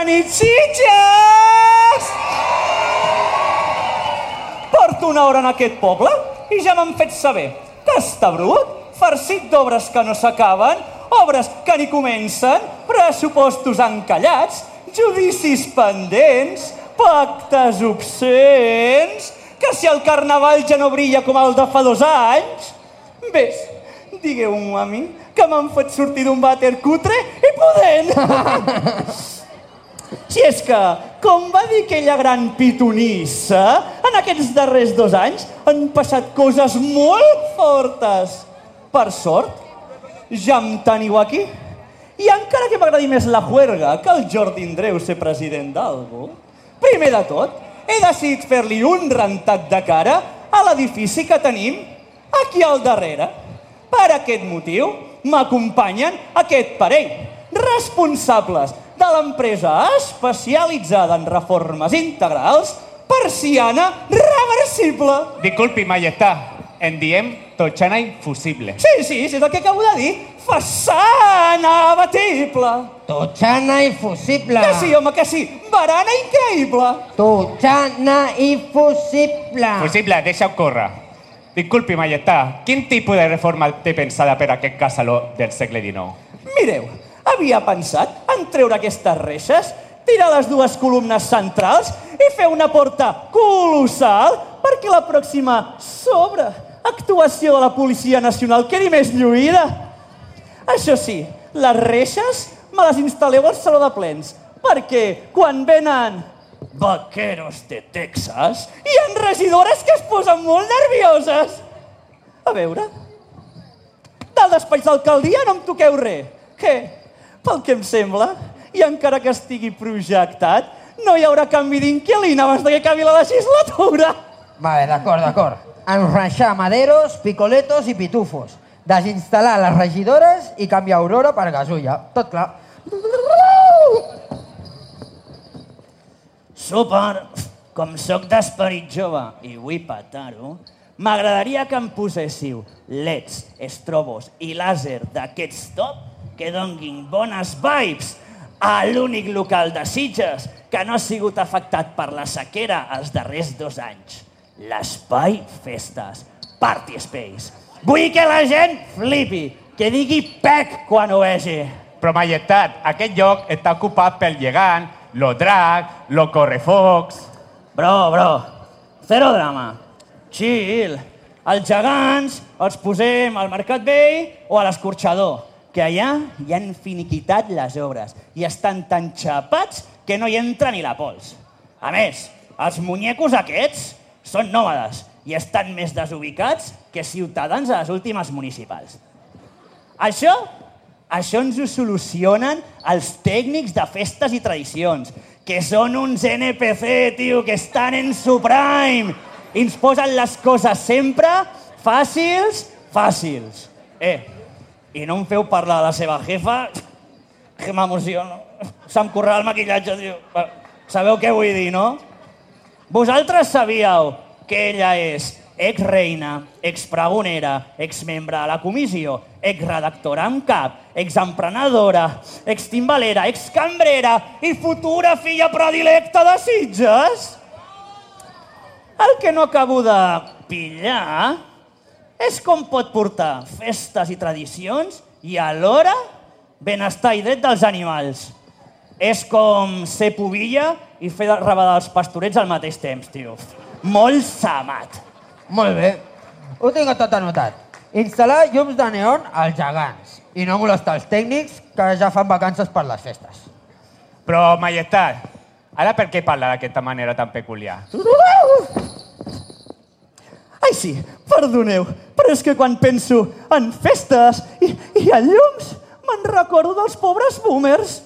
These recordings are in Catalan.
nit, Sitges! Porto una hora en aquest poble i ja m'han fet saber que està brut, farcit d'obres que no s'acaben, obres que ni comencen, pressupostos encallats, judicis pendents, pactes obscens, que si el carnaval ja no brilla com el de fa 2 anys... Ves, digueu-m'ho a mi, que m'han fet sortir d'un vàter cutre i pudent. Si és que, com va dir aquella gran pitonissa, en aquests darrers 2 anys han passat coses molt fortes. Per sort, ja em teniu aquí. I encara que m'agradi més la juerga que el Jordi Andreu ser president d'algú, primer de tot, he decidit fer-li un rentat de cara a l'edifici que tenim aquí al darrere. Per aquest motiu, m'acompanyen aquest parell, responsables de l'empresa especialitzada en reformes integrals, Persiana Reversible. Disculpi, majestat, en diem totxana infusible. Sí, és el que acabo de dir. Façana abatible. Totxana infusible. Que sí, home, que sí. Barana increïble. Totxana infusible. Fusible, deixa-ho córrer. Disculpi, majestat, quin tipus de reforma té pensada per aquest casaló del segle XIX? Mireu, havia pensat en treure aquestes reixes, tirar les 2 columnes centrals i fer una porta colossal perquè la pròxima sobreactuació de la Policia Nacional quedi més lluïda. Això sí, les reixes me les instal·leu al saló de plens, perquè quan venen vaqueros de Texas hi ha regidores que es posen molt nervioses. A veure, del despatx d'alcaldia no em toqueu res. Què? Pel que em sembla, i encara que estigui projectat, no hi haurà canvi d'inquilina abans que acabi la legislatura. Vale, d'acord. Enreixar maderos, picoletos i pitufos. Desinstal·lar les regidores i canviar Aurora per Gasulla. Tot clar. Súper, com sóc d'esperit jove i vull petar-ho, m'agradaria que em poséssiu leds, estrobos i làser d'aquests top que donguin bones vibes a l'únic local de Sitges que no ha sigut afectat per la sequera els darrers 2 anys. L'Espai Festes, Party Space. Vull que la gent flipi, que digui pec quan ho vegi. Però, majestat, aquest lloc està ocupat pel gegant, lo drag, lo correfocs... Bro, zero drama. Chill. Els gegants els posem al Mercat Vell o a l'Escorxador, que allà hi han finiquitat les obres i estan tan xapats que no hi entra ni la pols. A més, els muñecos aquests són nòmades i estan més desubicats que ciutadans a les últimes municipals. Això ens ho solucionen els tècnics de festes i tradicions, que són uns NPC, tio, que estan en su prime. I ens posen les coses sempre fàcils. I no em feu parlar de la seva jefa, que m'emociono. Se'm correrà el maquillatge, tio. Sabeu què vull dir, no? Vosaltres sabíeu que ella és ex-reina, ex-pregonera, ex-membre de la comissió, ex-redactora en cap, ex-emprenedora, ex-timbalera, ex-cambrera i futura filla predilecta de Sitges? El que no acabo de pillar és com pot portar festes i tradicions i alhora benestar i dret dels animals. És com ser pubilla i fer rabadar els pastorets al mateix temps, tio. Molt samat. Molt bé. Ho tinc tot anotat. Instal·lar llums de neon als gegants i no molestar els tècnics que ja fan vacances per les festes. Però, majestat, ara per què parla d'aquesta manera tan peculiar? Ai, sí, perdoneu, però és que quan penso en festes i en llums me'n recordo dels pobres boomers.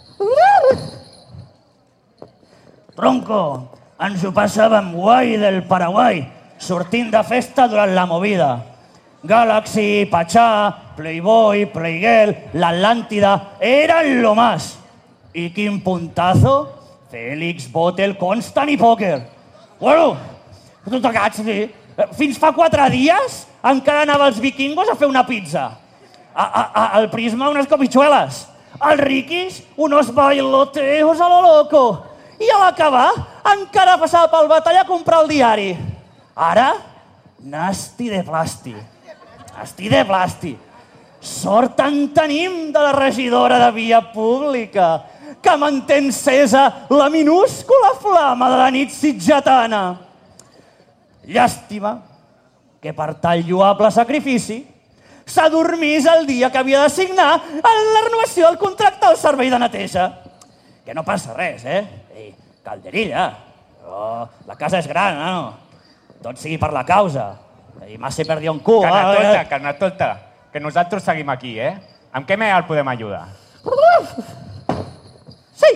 Tronco, ens ho passàvem guai del Paraguai, sortint de festa durant la movida. Galaxy, Pachá, Playboy, Playgirl, l'Atlàntida, eren lo más. I quin puntazo, Félix, Botel, Constant i Poker. Bueno, tu tocats, sí. Fins fa 4 dies encara anava als vikingos a fer una pizza. Al Prisma unes copitxueles. Al Riquis, unos bailoteos a lo loco. I a l'acabar, encara passava pel batall a comprar el diari. Ara, nasti de plasti. Nasti de plasti. Sort en tenim de la regidora de Via Pública, que manté encesa la minúscula flama de la nit sitgetana. Llàstima que per tal lloable sacrifici s'adormís el dia que havia de signar la renovació del contracte del servei de neteja. Que no passa res, Ei, calderilla. Però la casa és gran, no? Tot sigui per la causa. I m'ha ser perdir un cul. Carnatolta, que nosaltres seguim aquí, Amb què el podem ajudar? Sí,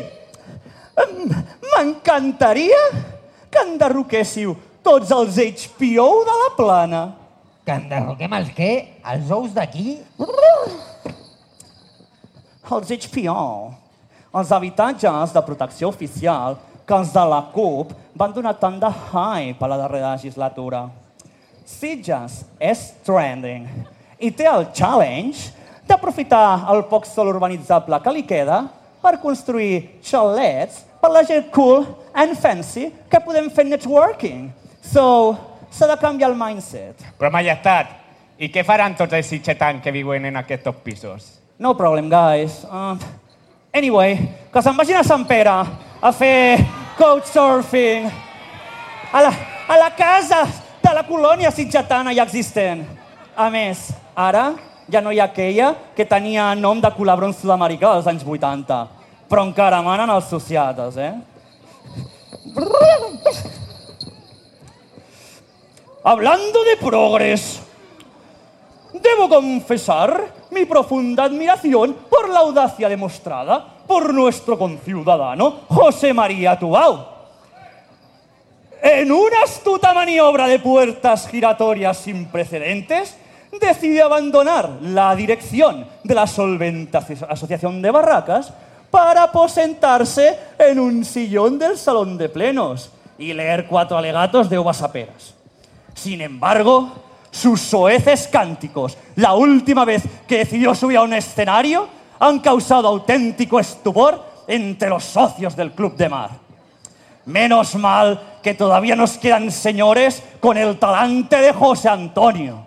m'encantaria que enderroquéssiu tots els HBO de la Plana. Que enderroquem els què? Els ous d'aquí? Els HBO, els habitatges de protecció oficial que els de la CUP van donar tant de hype a la darrera legislatura. Sitges és trending i té el challenge d'aprofitar el poc sòl urbanitzable que li queda per construir xalets per la gent cool and fancy que podem fer networking. So, s'ha de canviar el mindset. Però, majestat, i què faran tots els sitgetans que viuen en aquests pisos? No problem, guys. Anyway, que se'n vagin a Sant Pere a fer couchsurfing a la casa de la colònia sitgetana ja existent. A més, ara ja no hi ha aquella que tenia nom de culebron sud-americà dels anys 80, però encara manen els sociates, Hablando de progres, debo confesar mi profunda admiración por la audacia demostrada por nuestro conciudadano José María Tubau. En una astuta maniobra de puertas giratorias sin precedentes, decide abandonar la dirección de la solvente asociación de barracas para aposentarse en un sillón del salón de plenos y leer 4 alegatos de uvas a peras. Sin embargo, sus soeces cánticos, la última vez que decidió subir a un escenario, han causado auténtico estupor entre los socios del Club de Mar. Menos mal que todavía nos quedan señores con el talante de José Antonio.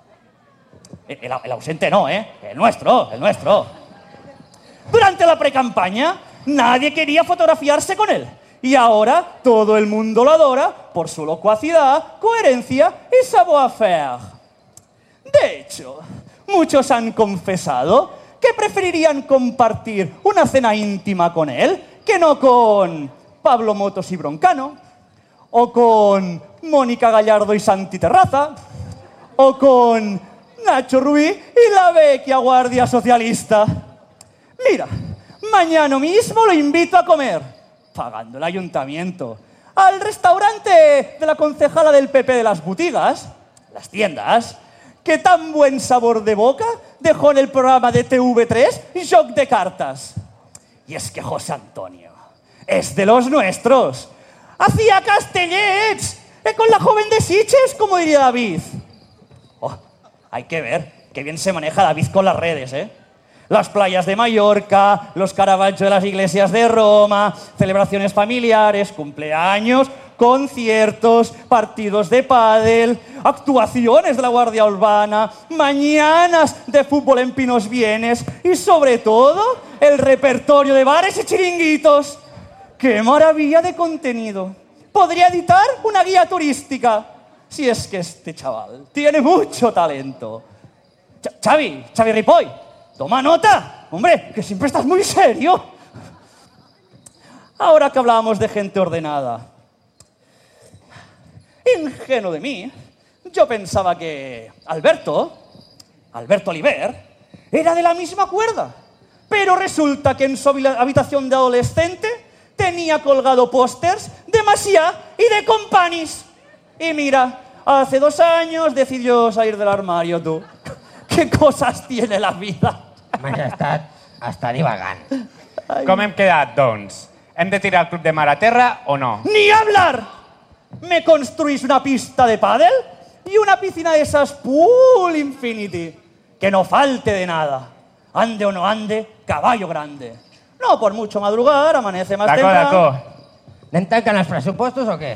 El ausente no, el nuestro, el nuestro. Durante la precampaña, nadie quería fotografiarse con él. Y ahora todo el mundo lo adora por su locuacidad, coherencia y savoir-faire. De hecho, muchos han confesado que preferirían compartir una cena íntima con él que no con Pablo Motos y Broncano, o con Mónica Gallardo y Santi Terraza, o con Nacho Rubí y la vecchia Guardia Socialista. Mira, mañana mismo lo invito a comer, pagando el ayuntamiento, al restaurante de la concejala del PP de las Butigas, las tiendas, que tan buen sabor de boca dejó en el programa de TV3 Joc de Cartas. Y es que José Antonio es de los nuestros. Hacía castellets con la joven de Sitges, como diría David. Oh, hay que ver qué bien se maneja David con las redes, Las playas de Mallorca, los Caravaggio de las iglesias de Roma, celebraciones familiares, cumpleaños, conciertos, partidos de pádel, actuaciones de la Guardia Urbana, mañanas de fútbol en Pinos Vienes y, sobre todo, el repertorio de bares y chiringuitos. ¡Qué maravilla de contenido! Podría editar una guía turística, si es que este chaval tiene mucho talento. Xavi Ripoll, toma nota, hombre, que siempre estás muy serio. Ahora que hablábamos de gente ordenada, ingenuo de mí, yo pensaba que Alberto Oliver, era de la misma cuerda. Pero resulta que en su habitación de adolescente tenía colgado pósters de Macià y de Companys. Y mira, hace 2 años decidió salir del armario, tú. ¿Qué cosas tiene la vida? Majestat, està divagant. Com hem quedat, doncs? Hem de tirar el Club de Mar a terra o no? ¡Ni hablar! Me construís una pista de pádel y una piscina de esas Pool Infinity. Que no falte de nada. ande o no ande, caballo grande. No por mucho madrugar, amanece más D'acord, temprano. d'acord. Anem tancant els pressupostos o què?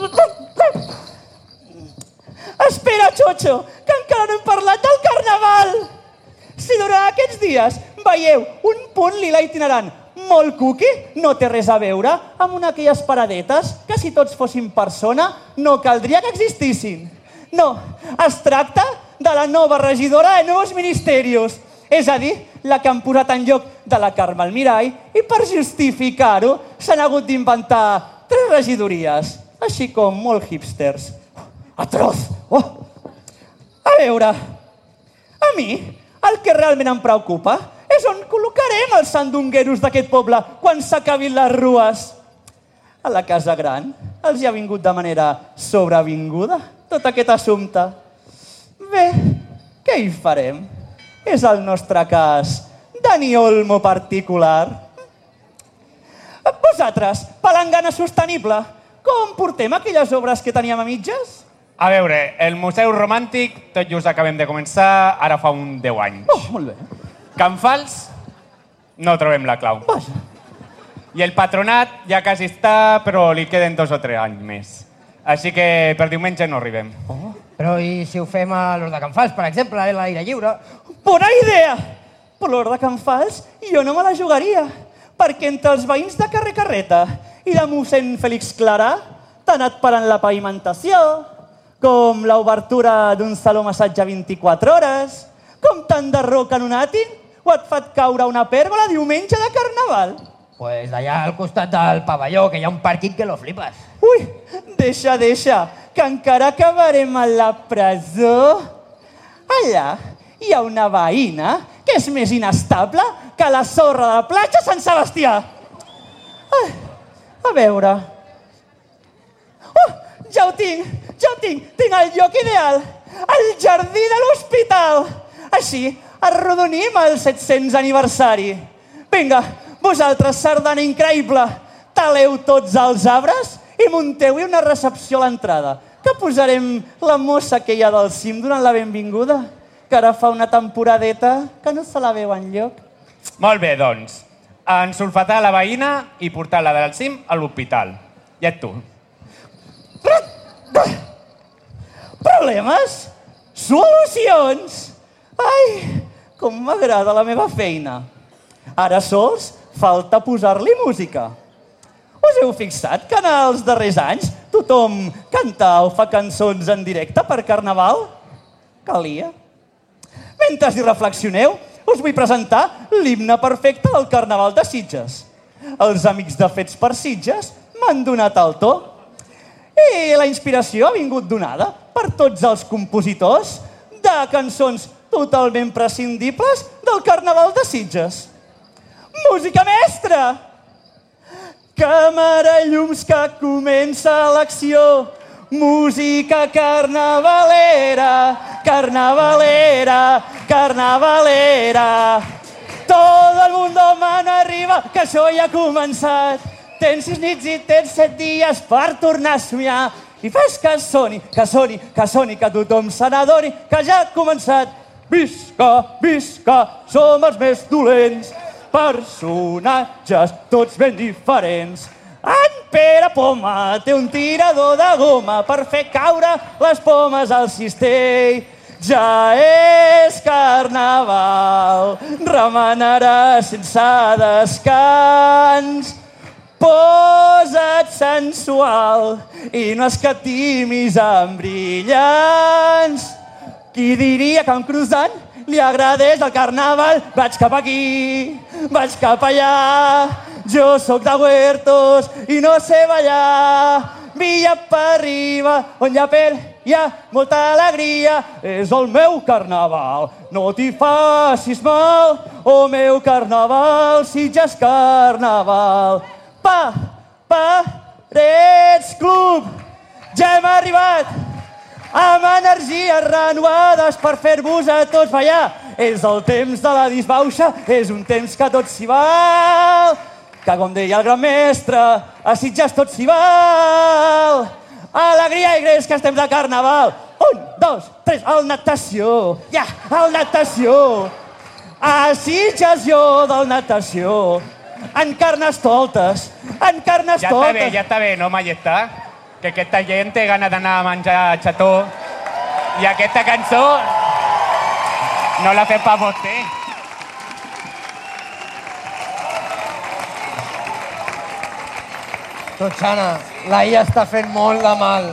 Espera, Xocho, que encara no hem parlat del carnaval. Si durant aquests dies veieu un punt lila itinerant molt cookie, no té res a veure amb una d'aquelles paradetes que si tots fossin persona no caldria que existissin. No, es tracta de la nova regidora de Nous Ministerios, és a dir, la que han posat en lloc de la Carme Almirall i per justificar-ho s'han hagut d'inventar 3 regidories, així com molt hipsters. Atroz! Oh! A veure, a mi el que realment em preocupa és on col·locarem els sandungueros d'aquest poble quan s'acabin les rues. A la Casa Gran els hi ha vingut de manera sobrevinguda tot aquest assumpte. Bé, què hi farem? És el nostre cas Dani Olmo particular. Vosaltres, palangana sostenible, com portem aquelles obres que teníem a mitges? A veure, el Museu Romàntic tot just acabem de començar, ara fa un 10 anys. Oh, molt bé. Can Fals, no trobem la clau. Vaja. I el Patronat ja quasi està, però li queden 2 o 3 anys més. Així que per diumenge no arribem. Però i si ho fem a l'Hort de Can Fals, per exemple, a l'aire lliure? Bona idea! Per l'hora de Can Fals jo no me la jugaria, perquè entre els veïns de carrer Carreta i de mossèn Fèlix Clarà t'ha anat parant la pavimentació, com l'obertura d'un saló massatge 24 hores, com t'enderroquen un àtic o et fa caure una pèrgola diumenge de carnaval. Pues allà al costat del pavelló, que hi ha un parquet que lo flipes. Ui, deixa, que encara acabarem a la presó. Allà hi ha una veïna que és més inestable que la sorra de la platja Sant Sebastià. A veure... Oh, ja ho tinc, tinc el lloc ideal, el jardí de l'hospital. Així, arrodonim el 700 aniversari. Vinga, vosaltres, sardana increïble, taleu tots els arbres i munteu-hi una recepció a l'entrada, que posarem la mossa que hi ha del cim durant la benvinguda, que ara fa una temporadeta que no se la veu enlloc. Molt bé, doncs. Ensulfatar la veïna i portar-la del cim a l'hospital. I et tu. Problemes? Solucions! Ai, com m'agrada la meva feina. Ara sols falta posar-li música. Us heu fixat que en els darrers anys tothom canta o fa cançons en directe per Carnaval? Calia. Mentre hi reflexioneu, us vull presentar l'himne perfecte del Carnaval de Sitges. Els amics de Fets per Sitges m'han donat el to. I la inspiració ha vingut donada per tots els compositors de cançons totalment prescindibles del Carnaval de Sitges. Música mestra! Càmera i llums que comença l'acció. Música carnavalera, carnavalera, carnavalera. Todo el mundo mano arriba, que això ja ha començat. Tens 6 nits i tens 7 dies per tornar a somiar. I fes que soni, que soni, que soni, que tothom se n'adoni, que ja ha començat. Visca, visca, som els més dolents. Personatges tots ben diferents. En Pere Poma té un tirador de goma per fer caure les pomes al cistell. Ja és carnaval, remenarà sense descans. Posa't sensual i no escatimis amb brillants. Qui diria que a en Cruzant li agradés el carnaval? Vaig cap aquí, vaig cap allà. Jo sóc de Huertos i no sé ballar. Villa per arriba, on hi ha pell, hi ha molta alegria. És el meu carnaval, no t'hi facis mal. O meu carnaval, Sitges carnaval. Parets Club, ja hem arribat amb energies renovades per fer-vos a tots ballar. És el temps de la disbauxa, és un temps que tot s'hi val. Que com deia el gran mestre, a Sitges tot s'hi val. Alegria i greix que estem de carnaval. 1, 2, 3, al natació. Ja, al natació. A Sitges jo del natació, en Carnestoltes, en Carnestoltes. Ja està bé, no, Majestat? Que aquesta gent té gana d'anar a menjar xató i aquesta cançó no la fem per vostè. Totxana, la IA està fent molt de mal.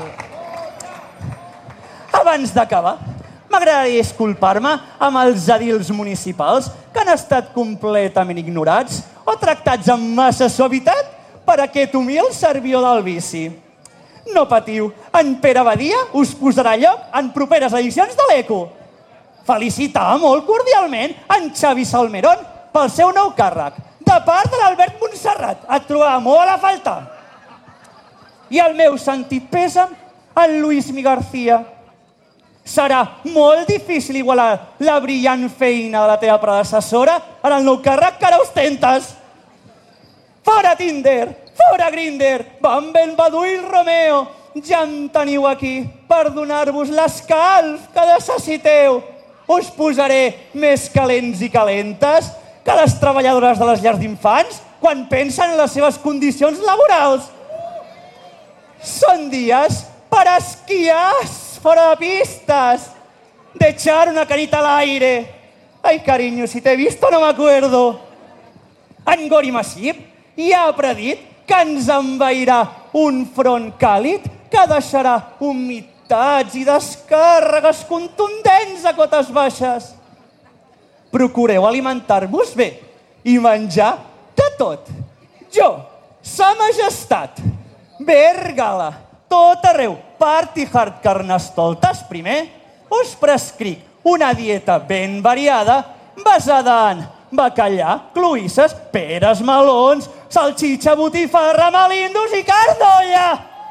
Abans d'acabar, m'agradaria disculpar-me amb els edils municipals que han estat completament ignorats o tractats amb massa suavitat per aquest humil servidor del vici. No patiu, en Pere Badia us posarà lloc en properes edicions de l'Eco. Felicitar molt cordialment en Xavi Salmerón pel seu nou càrrec, de part de l'Albert Montserrat. Et trobava molt a faltar. I el meu sentit pèsam en Luismi García. Serà molt difícil igualar la brillant feina de la teva predecessora en el nou càrrec que ara ostentes. Fora Tinder, fora Grindr, Bumble, Badoo i Romeo. Ja em teniu aquí per donar-vos l'escalf que necessiteu. Us posaré més calents i calentes que les treballadores de les llars d'infants quan pensen en les seves condicions laborals. Són dies per esquiar fora de pistas, de echar una carita al aire. Ay, cariño, si te he visto no me acuerdo. En Gori Massip ja ha predit que ens envairà un front càlid que deixarà humitats i descàrregues contundents a cotes baixes. Procureu alimentar-vos bé i menjar de tot. Jo, Sa Majestat, Bergala, tot arreu, Party Hard Carnestoltes, primer, us prescric una dieta ben variada basada en bacallà, cloïsses, peres, melons, salxitxa, botifarra, melindros i carn d'olla.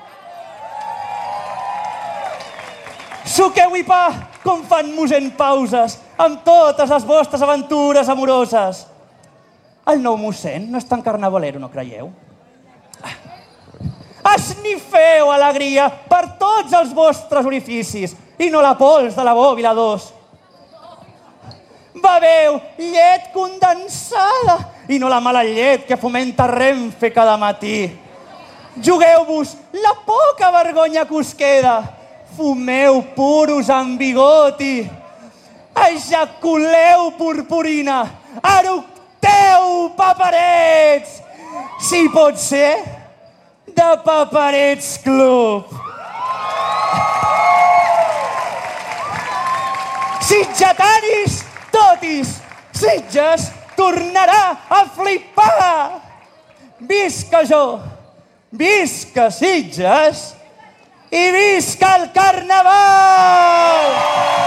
Suqueu i pa, com fan mossèn Pauses, amb totes les vostres aventures amoroses. El nou mossèn no és tan carnavalero, no creieu? Esnifeu alegria per tots els vostres orificis i no la pols de la bòbila 2. Beveu llet condensada i no la mala llet que fomenta Renfe cada matí. Jugueu-vos la poca vergonya que us queda. Fumeu puros amb bigoti. Ejaculeu purpurina. Eructeu paperets. Si pot ser, de Paperets Club. Sitgetanis, totis, Sitges tornarà a flipar. Visca jo, visca Sitges i visca el Carnaval!